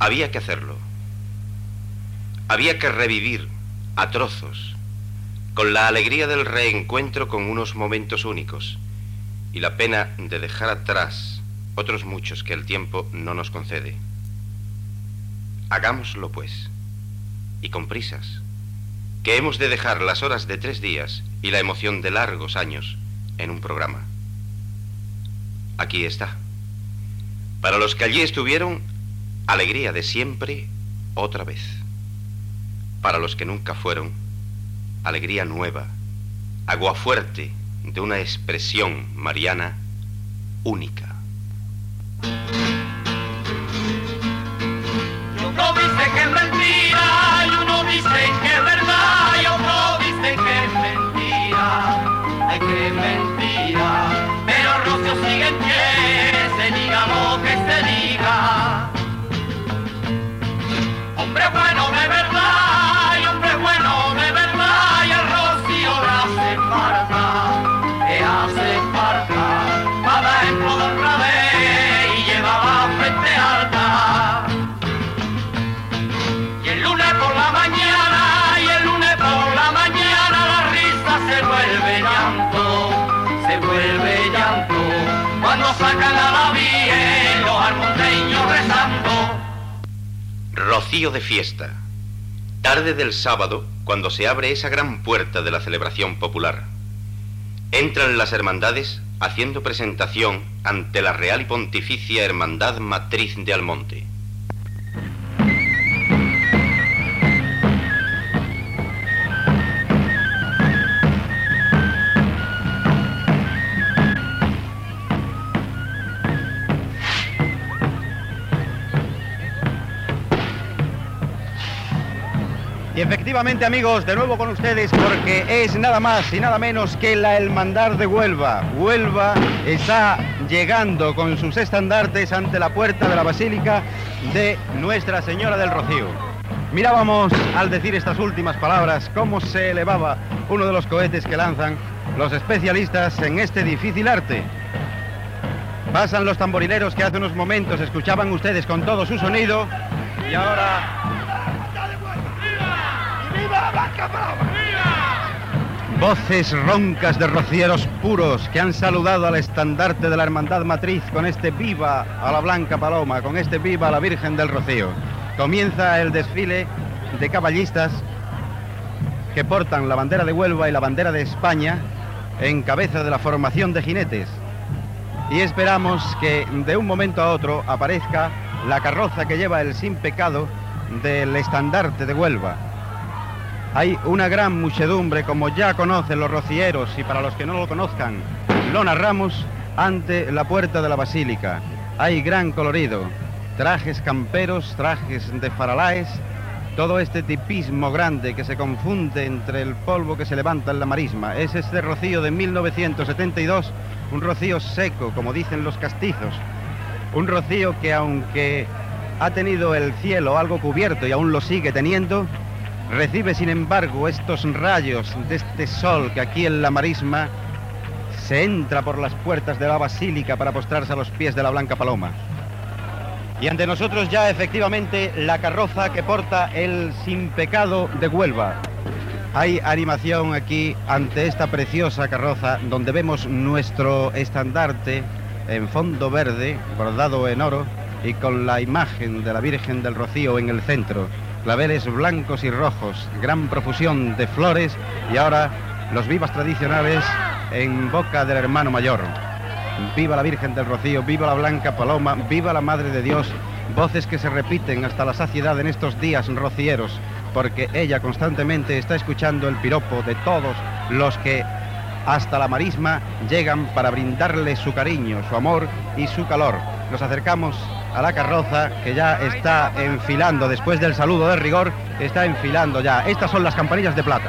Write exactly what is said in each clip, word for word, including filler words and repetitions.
Había que hacerlo. Había que revivir a trozos, con la alegría del reencuentro con unos momentos únicos y la pena de dejar atrás otros muchos que el tiempo no nos concede. Hagámoslo, pues, y con prisas, que hemos de dejar las horas de tres días y la emoción de largos años en un programa. Aquí está. Para los que allí estuvieron, alegría de siempre otra vez. Para los que nunca fueron, alegría nueva, aguafuerte de una expresión mariana única. Y uno dice que es mentira, y uno dice que es verdad, y otro dice que es mentira, ay que es mentira, pero Rocío sigue en pie, se diga lo que se diga. Hombre bueno de verdad, y hombre bueno de verdad, y el Rocío le hace falta, le hace falta, para ejemplo de otra vez, y lleva la frente alta. Y el lunes por la mañana, y el lunes por la mañana, la risa se vuelve llanto, se vuelve llanto, cuando sacan a la Virgen los almonteños rezando. Rocío de fiesta. Tarde del sábado, cuando se abre esa gran puerta de la celebración popular. Entran las hermandades haciendo presentación ante la Real y Pontificia Hermandad Matriz de Almonte. Y efectivamente, amigos, de nuevo con ustedes, porque es nada más y nada menos que la Hermandad de Huelva. Huelva está llegando con sus estandartes ante la puerta de la Basílica de Nuestra Señora del Rocío. Mirábamos, al decir estas últimas palabras, cómo se elevaba uno de los cohetes que lanzan los especialistas en este difícil arte. Pasan los tamborileros que hace unos momentos escuchaban ustedes con todo su sonido, y ahora... voces roncas de rocieros puros que han saludado al estandarte de la Hermandad Matriz con este viva a la Blanca Paloma, con este viva a la Virgen del Rocío. Comienza el desfile de caballistas que portan la bandera de Huelva y la bandera de España en cabeza de la formación de jinetes. Y esperamos que de un momento a otro aparezca la carroza que lleva el sin pecado del estandarte de Huelva. Hay una gran muchedumbre, como ya conocen los rocieros, y para los que no lo conozcan, lo narramos ante la puerta de la Basílica. Hay gran colorido, trajes camperos, trajes de faralaes, todo este tipismo grande que se confunde entre el polvo que se levanta en la marisma. Es este rocío de mil novecientos setenta y dos, un rocío seco, como dicen los castizos. Un rocío que, aunque ha tenido el cielo algo cubierto y aún lo sigue teniendo, recibe sin embargo estos rayos de este sol que aquí en la marisma se entra por las puertas de la Basílica para postrarse a los pies de la Blanca Paloma. Y ante nosotros ya efectivamente la carroza que porta el sin pecado de Huelva. Hay animación aquí ante esta preciosa carroza donde vemos nuestro estandarte en fondo verde, bordado en oro y con la imagen de la Virgen del Rocío en el centro. Claveles blancos y rojos, gran profusión de flores y ahora los vivas tradicionales en boca del hermano mayor. Viva la Virgen del Rocío, viva la Blanca Paloma, viva la Madre de Dios, voces que se repiten hasta la saciedad en estos días rocieros, porque ella constantemente está escuchando el piropo de todos los que hasta la marisma llegan para brindarle su cariño, su amor y su calor. Nos acercamos a la carroza que ya está enfilando, después del saludo de rigor, está enfilando ya. Estas son las campanillas de plata.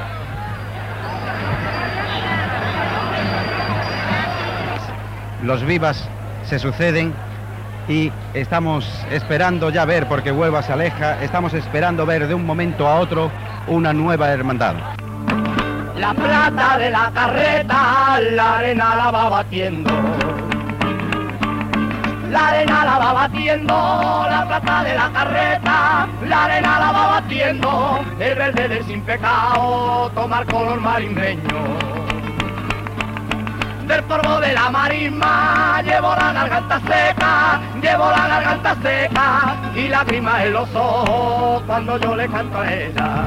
Los vivas se suceden y estamos esperando ya ver, porque Huelva se aleja, estamos esperando ver de un momento a otro una nueva hermandad. La plata de la carreta, la arena la va batiendo. la arena la va batiendo, la plata de la carreta, la arena la va batiendo, el verde del sin pecado, tomar color marismeño. Del polvo de la marisma llevo la garganta seca, llevo la garganta seca y lágrimas en los ojos cuando yo le canto a ella.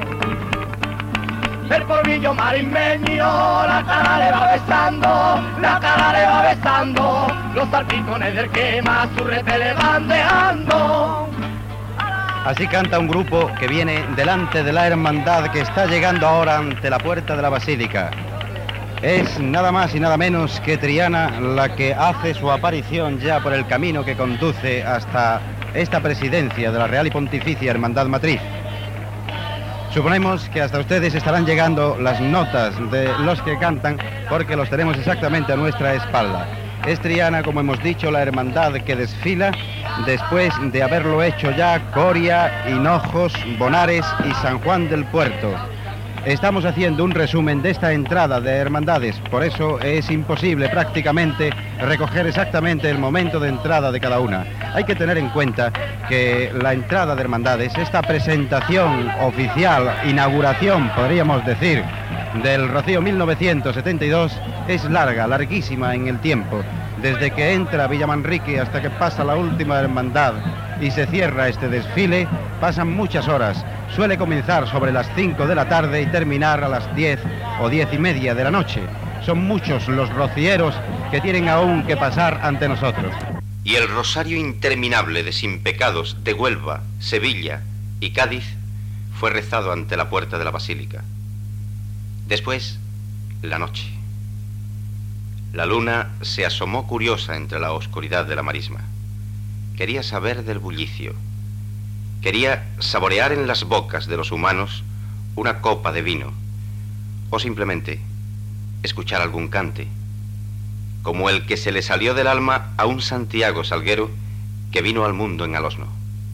El polvillo marismeño, la cara le va besando, la cara le va besando, los salpicones del quema su rete le van dejando. Así canta un grupo que viene delante de la hermandad que está llegando ahora ante la puerta de la basílica. Es nada más y nada menos que Triana la que hace su aparición ya por el camino que conduce hasta esta presidencia de la Real y Pontificia Hermandad Matriz. Suponemos que hasta ustedes estarán llegando las notas de los que cantan porque los tenemos exactamente a nuestra espalda. Es Triana, como hemos dicho, la hermandad que desfila después de haberlo hecho ya Coria, Hinojos, Bonares y San Juan del Puerto. Estamos haciendo un resumen de esta entrada de hermandades, por eso es imposible prácticamente recoger exactamente el momento de entrada de cada una. Hay que tener en cuenta que la entrada de hermandades, esta presentación oficial, inauguración, podríamos decir, del Rocío mil novecientos setenta y dos, es larga, larguísima en el tiempo. Desde que entra Villamanrique hasta que pasa la última hermandad y se cierra este desfile, pasan muchas horas. Suele comenzar sobre las cinco de la tarde y terminar a las diez o diez y media de la noche. Son muchos los rocieros que tienen aún que pasar ante nosotros. Y el rosario interminable de sin pecados de Huelva, Sevilla y Cádiz fue rezado ante la puerta de la basílica. Después, la noche. La luna se asomó curiosa entre la oscuridad de la marisma. Quería saber del bullicio. Quería saborear en las bocas de los humanos una copa de vino, o simplemente escuchar algún cante, como el que se le salió del alma a un Santiago Salguero que vino al mundo en Alosno.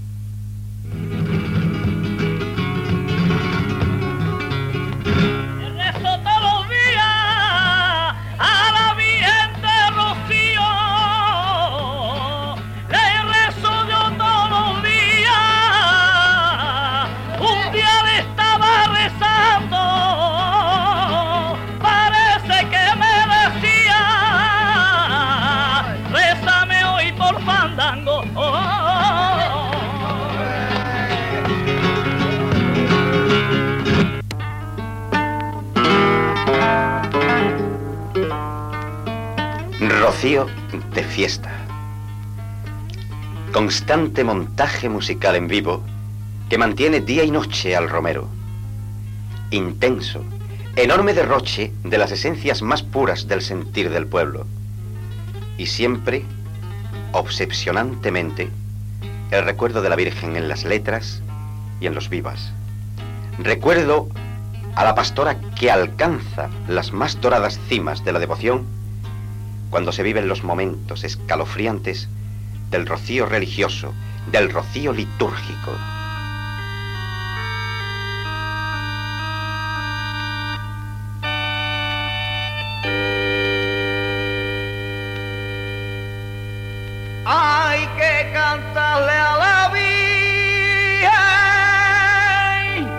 Rocío de fiesta. Constante montaje musical en vivo que mantiene día y noche al romero. Intenso, enorme derroche de las esencias más puras del sentir del pueblo. Y siempre, obsesionantemente, el recuerdo de la Virgen en las letras y en los vivas. Recuerdo a la pastora que alcanza las más doradas cimas de la devoción cuando se viven los momentos escalofriantes del rocío religioso, del rocío litúrgico. Hay que cantarle a la Virgen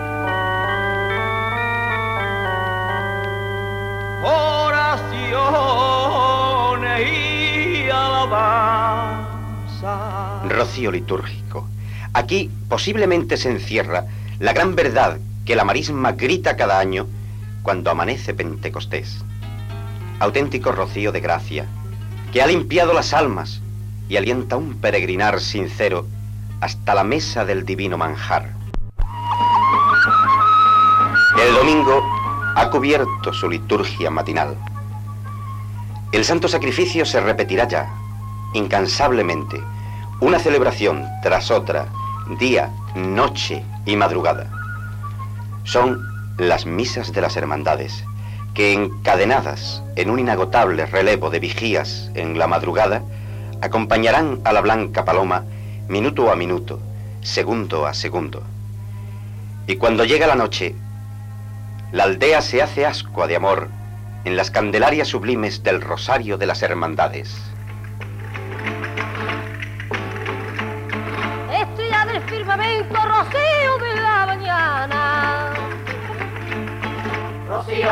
oración y alabanza. Rocío litúrgico. Aquí posiblemente se encierra la gran verdad que la marisma grita cada año cuando amanece Pentecostés. Auténtico rocío de gracia que ha limpiado las almas y alienta un peregrinar sincero hasta la mesa del divino manjar. El domingo ha cubierto su liturgia matinal. El santo sacrificio se repetirá ya, incansablemente, una celebración tras otra, día, noche y madrugada. Son las misas de las hermandades, que encadenadas en un inagotable relevo de vigías en la madrugada, acompañarán a la blanca paloma minuto a minuto, segundo a segundo. Y cuando llega la noche, la aldea se hace ascua de amor en las candelarias sublimes del rosario de las hermandades.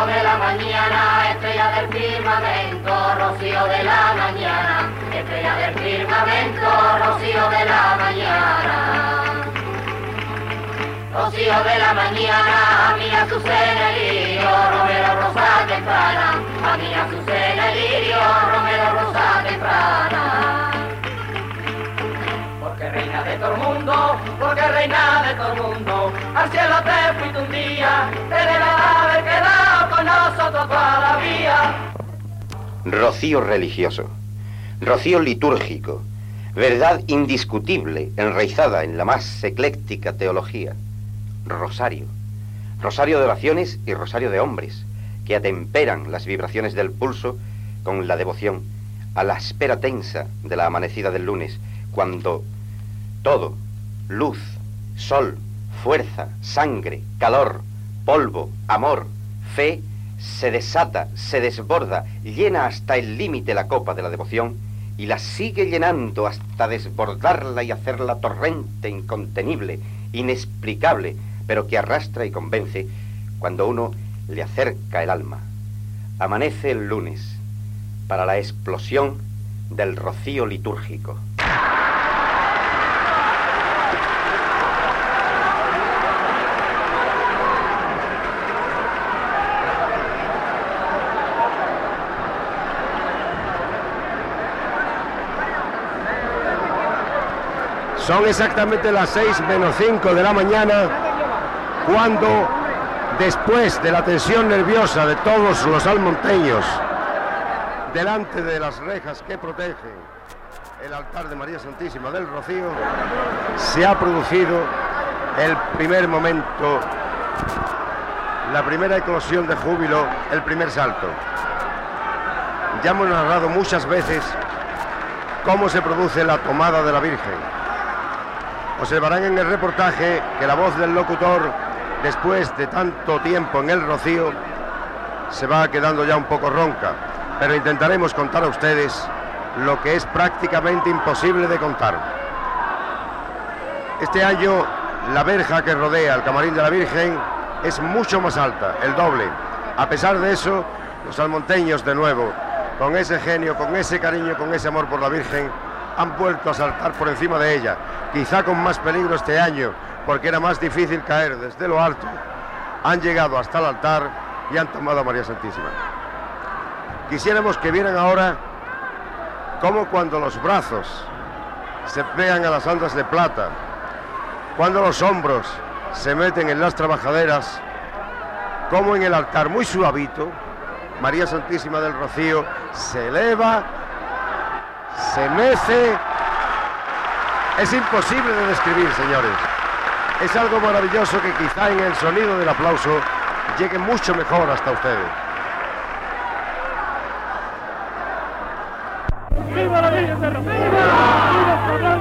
de la mañana, estrella del firmamento, rocío de la mañana, estrella del firmamento, rocío de la mañana. Rocío de la mañana, a mi Azucena el lirio, Romero rosa temprana, a mi Azucena el lirio, Romero rosa temprana. Porque reina de todo el mundo, porque reina de todo el mundo, al cielo te fuiste un día, te debes haber quedado con nosotros toda la vida. Rocío religioso, rocío litúrgico, verdad indiscutible, enraizada en la más ecléctica teología. Rosario, rosario de oraciones y rosario de hombres, que atemperan las vibraciones del pulso con la devoción a la espera tensa de la amanecida del lunes, cuando todo, luz, sol, fuerza, sangre, calor, polvo, amor, fe, se desata, se desborda, llena hasta el límite la copa de la devoción y la sigue llenando hasta desbordarla y hacerla torrente incontenible, inexplicable, pero que arrastra y convence cuando uno le acerca el alma. Amanece el lunes para la explosión del rocío litúrgico. Son exactamente las seis menos cinco de la mañana, cuando, después de la tensión nerviosa de todos los almonteños, delante de las rejas que protegen el altar de María Santísima del Rocío, se ha producido el primer momento, la primera eclosión de júbilo, el primer salto. Ya hemos narrado muchas veces cómo se produce la tomada de la Virgen. Observarán en el reportaje que la voz del locutor, después de tanto tiempo en el Rocío, se va quedando ya un poco ronca, pero intentaremos contar a ustedes lo que es prácticamente imposible de contar. Este año la verja que rodea el camarín de la Virgen es mucho más alta, el doble. A pesar de eso, los almonteños, de nuevo, con ese genio, con ese cariño, con ese amor por la Virgen, han vuelto a saltar por encima de ella, quizá con más peligro este año, porque era más difícil caer desde lo alto. Han llegado hasta el altar y han tomado a María Santísima. Quisiéramos que vieran ahora cómo cuando los brazos se pegan a las andas de plata, cuando los hombros se meten en las trabajaderas, como en el altar muy suavito, María Santísima del Rocío se eleva, se mece. Es imposible de describir, señores. Es algo maravilloso que quizá en el sonido del aplauso llegue mucho mejor hasta ustedes. ¡Viva la Virgen de Rocío! ¡Viva la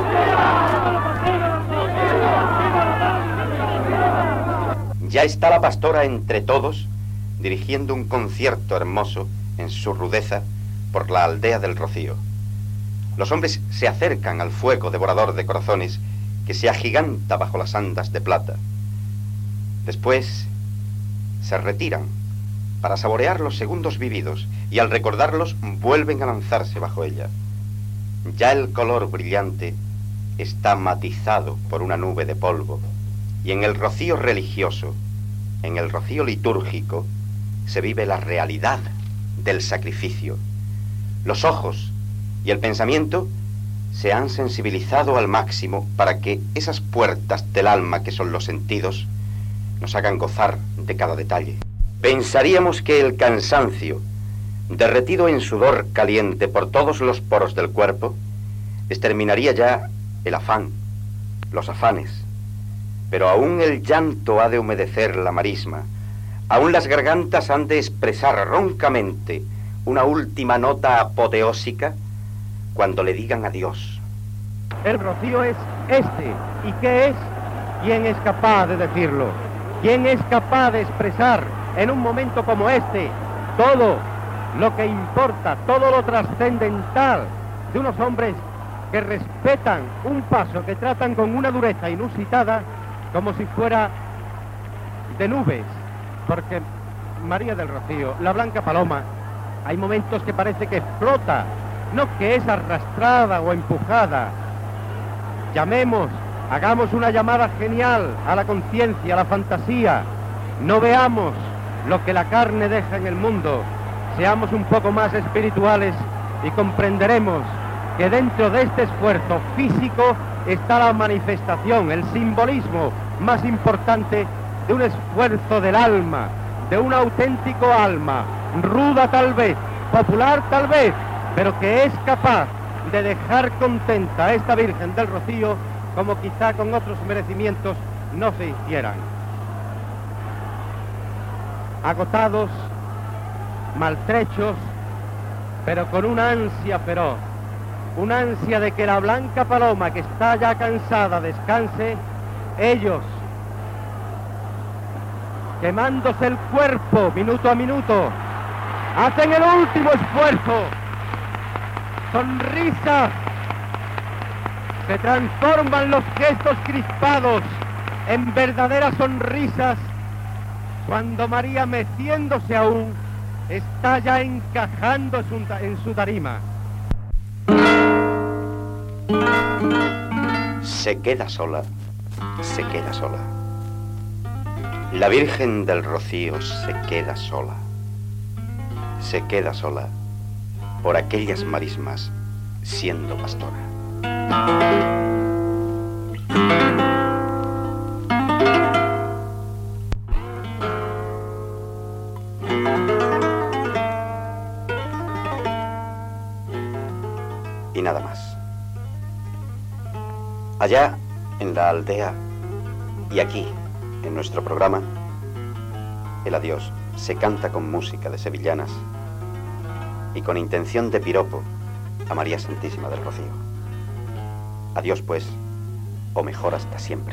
Blanca! Ya está la pastora entre todos, dirigiendo un concierto hermoso en su rudeza por la aldea del Rocío. Los hombres se acercan al fuego devorador de corazones que se agiganta bajo las andas de plata. Después se retiran para saborear los segundos vividos y al recordarlos vuelven a lanzarse bajo ella. Ya el color brillante está matizado por una nube de polvo y en el rocío religioso, en el rocío litúrgico, se vive la realidad del sacrificio. Los ojos y el pensamiento se han sensibilizado al máximo para que esas puertas del alma que son los sentidos nos hagan gozar de cada detalle. Pensaríamos que el cansancio, derretido en sudor caliente por todos los poros del cuerpo, exterminaría ya el afán, los afanes, pero aún el llanto ha de humedecer la marisma, aún las gargantas han de expresar roncamente una última nota apoteósica cuando le digan adiós. El Rocío es este. ¿Y qué es? ¿Quién es capaz de decirlo? ¿Quién es capaz de expresar en un momento como este todo lo que importa, todo lo trascendental de unos hombres que respetan un paso, que tratan con una dureza inusitada como si fuera de nubes? Porque María del Rocío, la Blanca Paloma, hay momentos que parece que flota, no que es arrastrada o empujada. Llamemos, hagamos una llamada genial a la conciencia, a la fantasía. No veamos lo que la carne deja en el mundo. Seamos un poco más espirituales y comprenderemos que dentro de este esfuerzo físico está la manifestación, el simbolismo más importante de un esfuerzo del alma, de un auténtico alma, ruda tal vez, popular tal vez, pero que es capaz de dejar contenta a esta Virgen del Rocío como quizá con otros merecimientos no se hicieran. Agotados, maltrechos, pero con una ansia feroz, una ansia de que la Blanca Paloma, que está ya cansada, descanse. Ellos, quemándose el cuerpo minuto a minuto, hacen el último esfuerzo. Sonrisa, se transforman los gestos crispados en verdaderas sonrisas cuando María, meciéndose aún, está ya encajando en su, en su tarima. Se queda sola, se queda sola. La Virgen del Rocío se queda sola. Se queda sola por aquellas marismas siendo pastora. Y nada más. Allá, en la aldea, y aquí, en nuestro programa, el adiós se canta con música de sevillanas y con intención de piropo a María Santísima del Rocío. Adiós, pues, o mejor hasta siempre.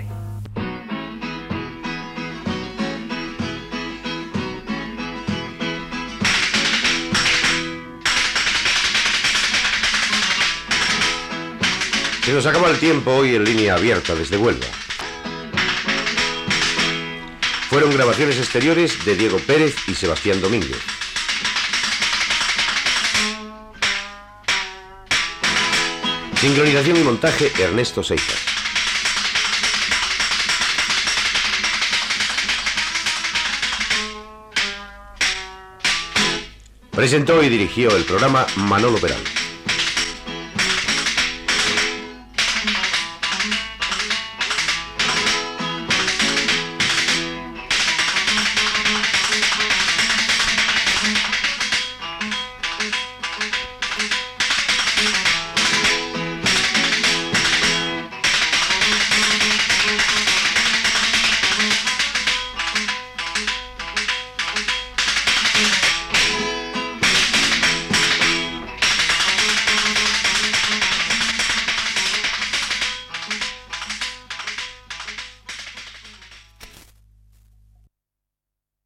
Se nos acaba el tiempo hoy en línea abierta desde Huelva. Fueron grabaciones exteriores de Diego Pérez y Sebastián Domínguez. Sincronización y montaje Ernesto Seijas. Presentó y dirigió el programa Manolo Peral.